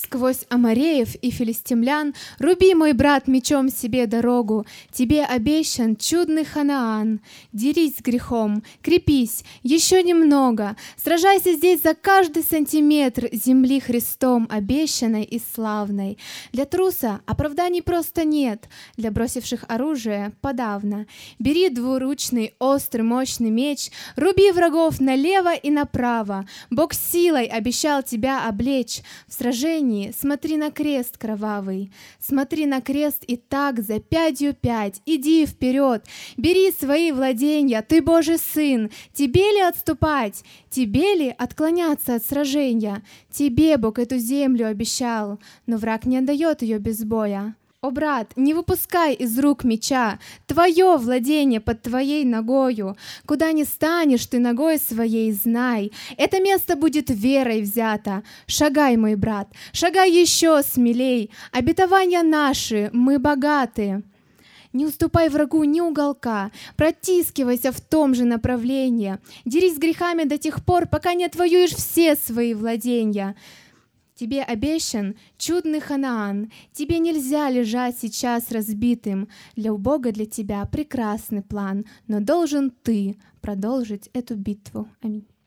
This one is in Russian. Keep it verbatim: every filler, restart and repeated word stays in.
сквозь амореев и филистимлян, руби, мой брат, мечом себе дорогу, тебе обещан чудный Ханаан. Дерись с грехом, крепись, еще немного, сражайся здесь за каждый сантиметр земли Христом обещанной и славной. Для труса оправданий просто нет, для бросивших оружие подавно. Бери двуручный, острый, мощный меч, руби врагов налево и направо. Бог силой обещал тебя облечь. В сражении смотри на крест кровавый, смотри на крест и так за пятью пять, иди вперед, бери свои владения, ты Божий сын, тебе ли отступать, тебе ли отклоняться от сражения? Тебе Бог эту землю обещал, но враг не отдает ее без боя. О, брат, не выпускай из рук меча, твое владение под твоей ногою. Куда ни станешь ты ногой своей, знай, это место будет верой взято. Шагай, мой брат, шагай еще смелей, обетования наши, мы богаты. Не уступай врагу ни уголка, протискивайся в том же направлении, дерись с грехами до тех пор, пока не отвоюешь все свои владения. Тебе обещан чудный Ханаан, тебе нельзя лежать сейчас разбитым. Для Бога для тебя прекрасный план, но должен ты продолжить эту битву. Аминь.